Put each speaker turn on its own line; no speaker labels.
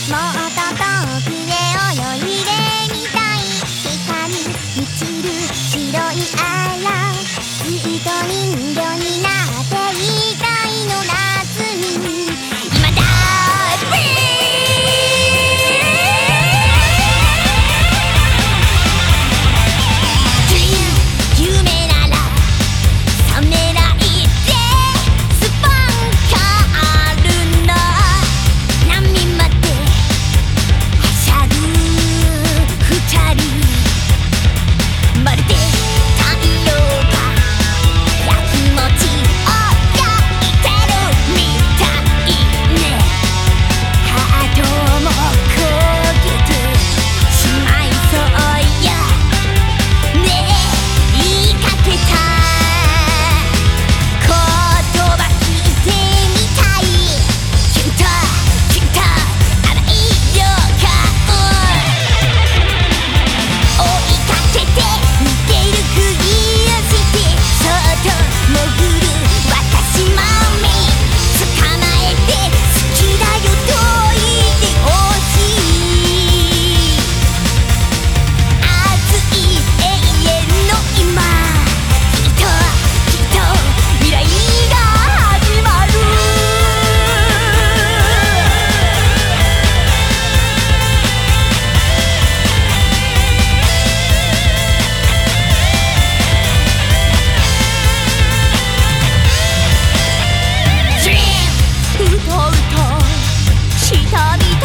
もっと遠くへ泳いでみたい。光に満ちる白いアラン、ずっと人魚になっていたいの夏に今だ。夢なら覚めないでスパンカールの波まではしゃぐ二人、まるで太陽がやきもちを焼いてるみたいね。ハートも焦げてしまいそうやね。言いかけた言葉聞いてみたい。キュンとキュンと甘い予感、追いかけて逃げるふりをしてそっと潜る私も見捕まえて好きだよと言ってほしい。熱い永遠の今、きっと未来が始まる。うとうとしたみた